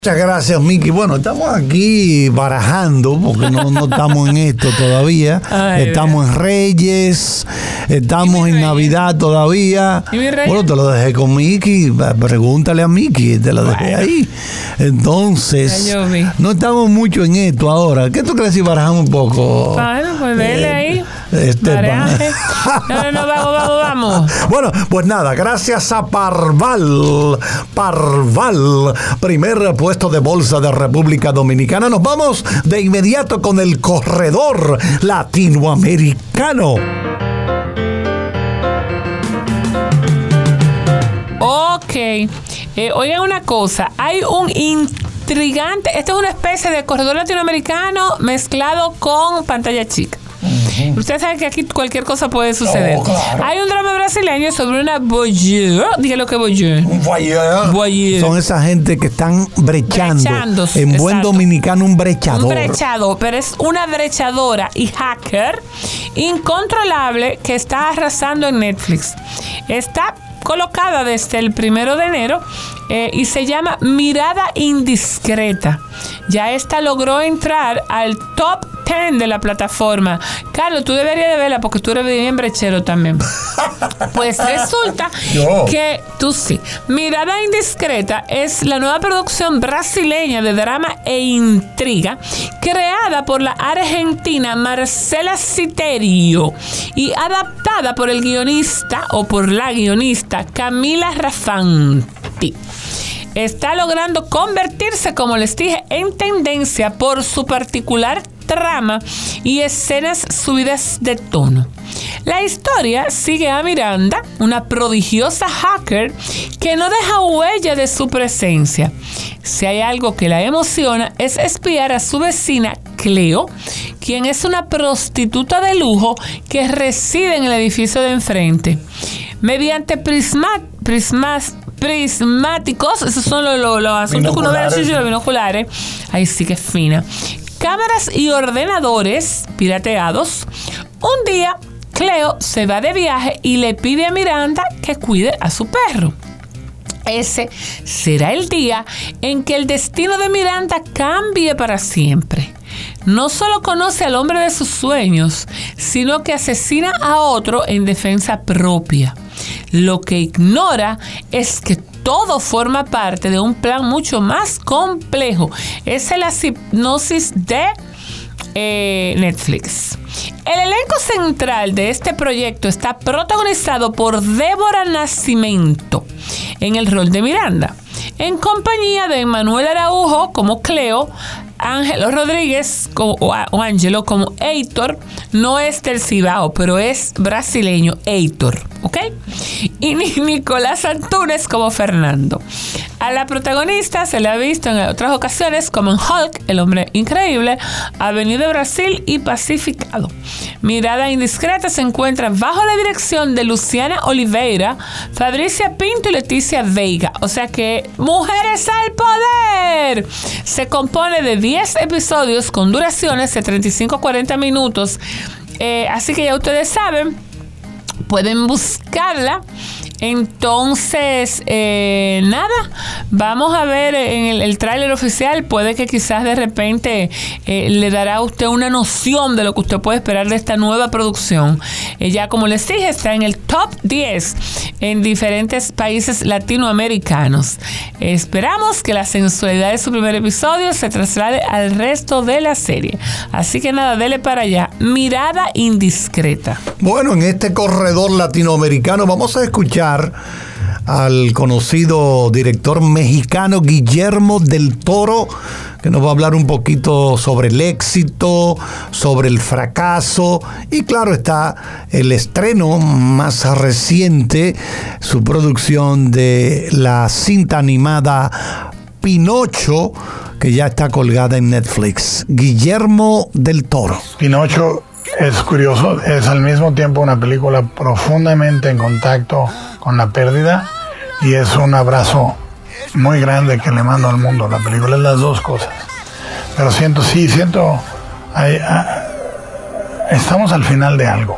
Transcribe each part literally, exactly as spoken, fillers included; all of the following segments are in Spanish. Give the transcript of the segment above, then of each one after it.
Muchas gracias, Miki. Bueno, estamos aquí barajando porque no, no estamos en esto todavía. Ay, estamos en Reyes, estamos en Reyes? Navidad todavía. ¿Y mi Reyes? Bueno, te lo dejé con Miki. Pregúntale a Miki, te lo dejé bueno. ahí. Entonces, no estamos mucho en esto ahora. ¿Qué tú crees si barajamos un poco? Bueno, pues dele eh, ahí. Este no, no, no, vamos, vamos, vamos. Bueno, pues nada, gracias a Parval. Parval, primer puesto de bolsa de República Dominicana. Nos vamos de inmediato con el corredor latinoamericano. Ok, eh, oigan una cosa, hay un intrigante, esto es una especie de corredor latinoamericano mezclado con pantalla chica. Uh-huh. Ustedes saben que aquí cualquier cosa puede suceder. Oh, claro. Hay un drama brasileño sobre una voyeur. Dije lo que voyeur. Un voyeur. voyeur. Son esa gente que están brechando. Brechando, en exacto. Buen dominicano, un brechador. Un brechador, pero es una brechadora y hacker incontrolable que está arrasando en Netflix. Está colocada desde el primero de enero eh, y se llama Mirada Indiscreta. Ya esta logró entrar al top diez de la plataforma. Carlos, tú deberías de verla porque tú eres bien brechero también. Pues resulta Yo. que tú sí. Mirada Indiscreta es la nueva producción brasileña de drama e intriga creada por la argentina Marcela Citerio y adaptada por el guionista o por la guionista Camila Rafanti. Está logrando convertirse, como les dije, en tendencia por su particular trama y escenas subidas de tono. La historia sigue a Miranda, una prodigiosa hacker que no deja huella de su presencia. Si hay algo que la emociona es espiar a su vecina Cleo, quien es una prostituta de lujo que reside en el edificio de enfrente. Mediante prisma, prismas, prismáticos, esos son los, los, los asuntos que uno ve así, los binoculares, ahí sí que es fina, cámaras y ordenadores pirateados, un día Cleo se va de viaje y le pide a Miranda que cuide a su perro. Ese será el día en que el destino de Miranda cambie para siempre. No solo conoce al hombre de sus sueños, sino que asesina a otro en defensa propia. Lo que ignora es que todo forma parte de un plan mucho más complejo. Esa es la hipnosis de eh, Netflix. El elenco central de este proyecto está protagonizado por Débora Nascimento en el rol de Miranda, en compañía de Manuel Araujo como Cleo, Ángelo Rodríguez como, o, o Ángelo como Heitor. No es del Cibao, pero es brasileño, Heitor, ¿ok? Y Nicolás Antunes como Fernando. A la protagonista se le ha visto en otras ocasiones como en Hulk, el hombre increíble, Avenida Brasil y Pacificado. Mirada Indiscreta se encuentra bajo la dirección de Luciana Oliveira, Fabricia Pinto y Leticia Veiga. O sea que ¡mujeres al poder! Se compone de diez episodios con duraciones de treinta y cinco a cuarenta minutos. Eh, así que ya ustedes saben, pueden buscarla. Entonces, eh, nada, vamos a ver en el, el tráiler oficial. Puede que quizás de repente eh, le dará a usted una noción de lo que usted puede esperar de esta nueva producción. Eh, ya como les dije, está en el top diez en diferentes países latinoamericanos. Eh, esperamos que la sensualidad de su primer episodio se traslade al resto de la serie. Así que nada, dele para allá. Mirada Indiscreta. Bueno, en este corredor latinoamericano vamos a escuchar al conocido director mexicano Guillermo del Toro, que nos va a hablar un poquito sobre el éxito, sobre el fracaso y claro está el estreno más reciente, su producción de la cinta animada Pinocho, que ya está colgada en Netflix. Guillermo del Toro. Pinocho es curioso, es al mismo tiempo una película profundamente en contacto con la pérdida y es un abrazo muy grande que le mando al mundo. La película es las dos cosas. Pero siento, sí, siento, hay, ah, estamos al final de algo.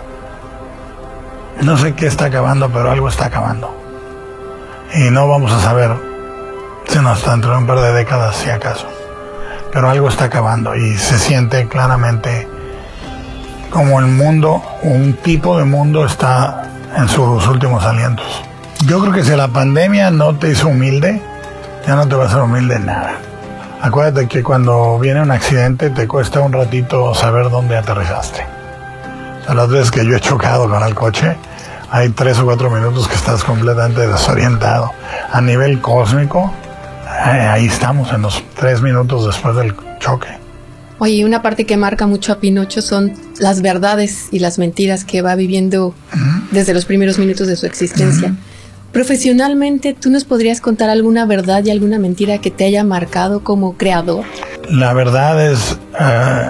No sé qué está acabando, pero algo está acabando. Y no vamos a saber sino hasta dentro de un par de décadas, si acaso. Pero algo está acabando y se siente claramente como el mundo, un tipo de mundo está en sus últimos alientos. Yo creo que si la pandemia no te hizo humilde, ya no te va a hacer humilde en nada. Acuérdate que cuando viene un accidente te cuesta un ratito saber dónde aterrizaste. O sea, las veces que yo he chocado con el coche, hay tres o cuatro minutos que estás completamente desorientado. A nivel cósmico, ahí estamos, en los tres minutos después del choque. Oye, una parte que marca mucho a Pinocho son las verdades y las mentiras que va viviendo uh-huh. desde los primeros minutos de su existencia. Uh-huh. Profesionalmente, ¿tú nos podrías contar alguna verdad y alguna mentira que te haya marcado como creador? La verdad es uh,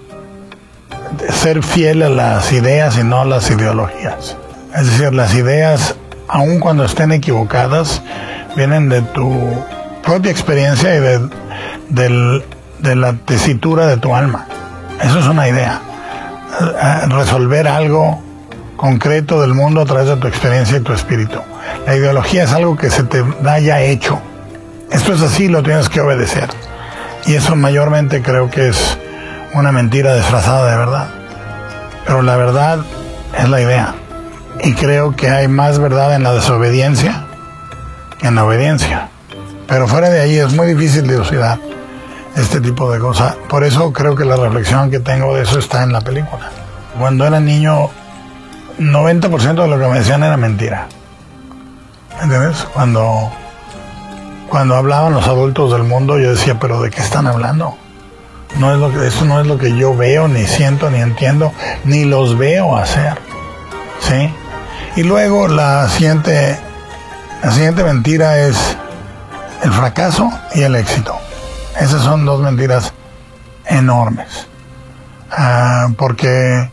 ser fiel a las ideas y no a las ideologías. Es decir, las ideas, aun cuando estén equivocadas, vienen de tu propia experiencia y de, de, de la tesitura de tu alma. Eso es una idea. Uh, resolver algo concreto del mundo a través de tu experiencia y tu espíritu. La ideología es algo que se te da ya hecho. Esto es así, lo tienes que obedecer. Y eso mayormente creo que es una mentira disfrazada de verdad. Pero la verdad es la idea. Y creo que hay más verdad en la desobediencia que en la obediencia. Pero fuera de ahí es muy difícil dilucidar este tipo de cosas. Por eso creo que la reflexión que tengo de eso está en la película. Cuando era niño, noventa por ciento de lo que me decían era mentira. ¿Entiendes? Cuando, cuando hablaban los adultos del mundo, yo decía, ¿pero de qué están hablando? No es lo que, eso no es lo que yo veo, ni siento, ni entiendo, ni los veo hacer. ¿Sí? Y luego la siguiente, la siguiente mentira es el fracaso y el éxito. Esas son dos mentiras enormes. Uh, porque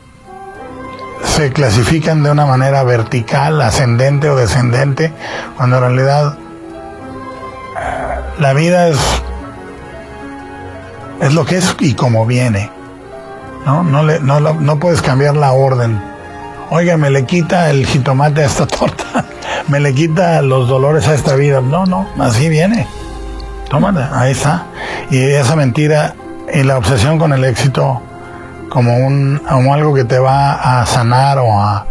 se clasifican de una manera vertical, ascendente o descendente, cuando en realidad uh, la vida es es lo que es y como viene, ¿no? No, le, no, no puedes cambiar la orden. Oiga, me le quita el jitomate a esta torta, me le quita los dolores a esta vida. No, no, así viene. Tómate, ahí está. Y esa mentira y la obsesión con el éxito como un como algo que te va a sanar o a,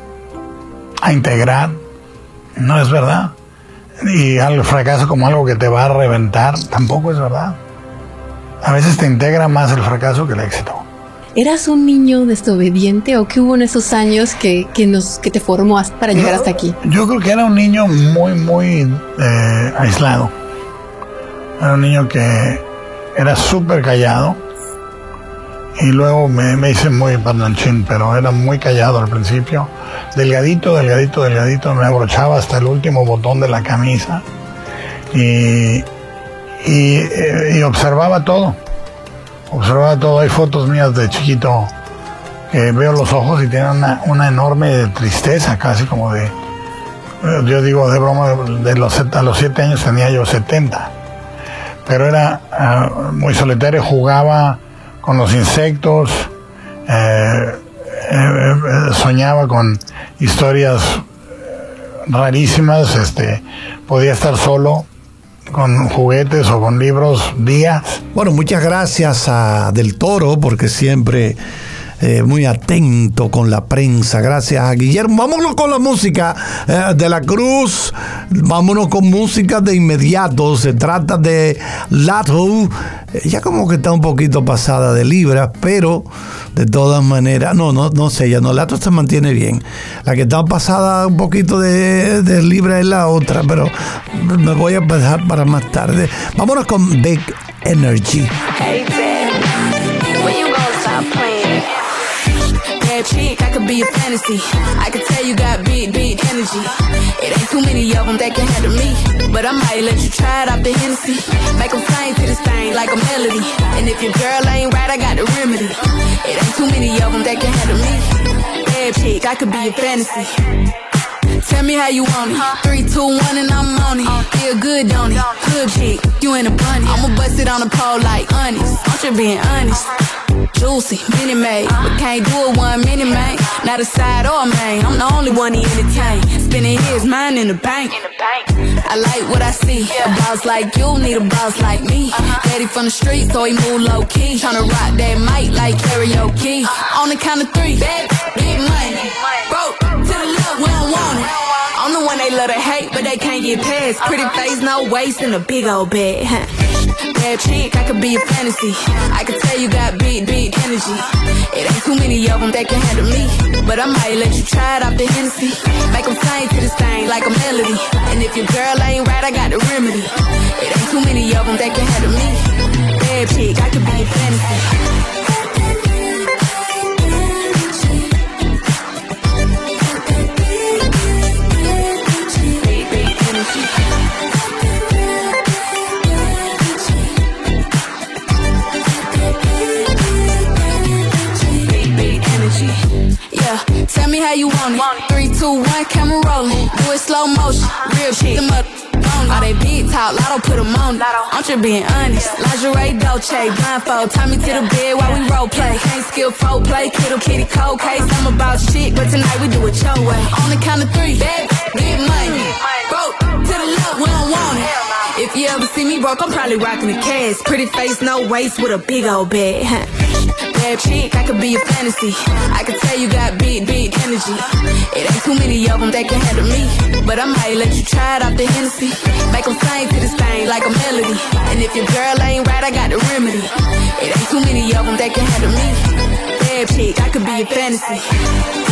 a integrar, no es verdad. Y el fracaso como algo que te va a reventar, tampoco es verdad. A veces te integra más el fracaso que el éxito. ¿Eras un niño desobediente o qué hubo en esos años que, que, nos, que te formó para llegar yo, hasta aquí? Yo creo que era un niño muy, muy eh, aislado. Era un niño que era súper callado y luego me, me hice muy parlanchín, pero era muy callado al principio. Delgadito, delgadito, delgadito, me abrochaba hasta el último botón de la camisa y, y, y observaba todo. Observaba todo. Hay fotos mías de chiquito que veo los ojos y tienen una, una enorme tristeza, casi como de, yo digo de broma, de los, a los siete años tenía yo setenta. Pero era uh, muy solitario, jugaba con los insectos, eh, eh, soñaba con historias rarísimas, este, podía estar solo con juguetes o con libros días. Bueno, muchas gracias a Del Toro, porque siempre eh, muy atento con la prensa. Gracias a Guillermo. Vámonos con la música eh, de la Cruz. Vámonos con música de inmediato. Se trata de Lato. Ya como que está un poquito pasada de libras, pero de todas maneras, no, no, no sé, ya no, Lato se mantiene bien. La que está pasada un poquito de, de libras es la otra, pero me voy a dejar para más tarde. Vámonos con Big Energy. Hey Ben, when you gonna stop playing? Bad chick, I could be a fantasy. I could tell you got big, big energy. It ain't too many of them that can handle me, but I might let you try it off the Hennessy. Make them sing to this thing like a melody. And if your girl ain't right, I got the remedy. It ain't too many of them that can handle me. Bad chick, I could be a fantasy. Tell me how you want it. Three, two, one, and I'm on it. Feel good, don't it? Good chick, you in a bunny. I'ma bust it on the pole like honest. I'm just being honest. Juicy, mini made, but can't do it one minute, man. Not a side or a main. I'm the only one he entertain. Spending his mind in the bank. I like what I see. A boss like you need a boss like me. Daddy from the street, so he move low key. Tryna rock that mic like karaoke. On the count of three, bad, get money. Broke to the left, we don't want it. I'm the one they love to hate, but they can't get past. Pretty face, no waist, and a big old bag. Bad chick, I could be a fantasy. I could tell you got big, big energy. It ain't too many of them that can handle me, but I might let you try it off the Hennessy. Make them sing to this thing like a melody. And if your girl ain't right, I got the remedy. It ain't too many of them that can handle me. Bad chick, I could be a fantasy. Tell me how you want it. Three, two, one, camera rolling. Do it slow motion. Real shit. Them up all they big talk, Lotto put them on. I'm just being honest. Lingerie, Dolce, blindfold. Tie me to the bed while we role play. Can't skill folk play. Kittle kitty cold case. I'm about shit, but tonight we do it your way. On the count of three, baby, get money. Broke to the left, we don't want it. If you ever see me broke, I'm probably rocking the cash. Pretty face, no waist, with a big old bag. Bad chick, I could be a fantasy. I could tell you got big, big energy. It ain't too many of them that can handle me, but I might let you try it off the Hennessy. Make them sing to this thing like a melody. And if your girl ain't right, I got the remedy. It ain't too many of them that can handle me. Bad chick, I could be a fantasy.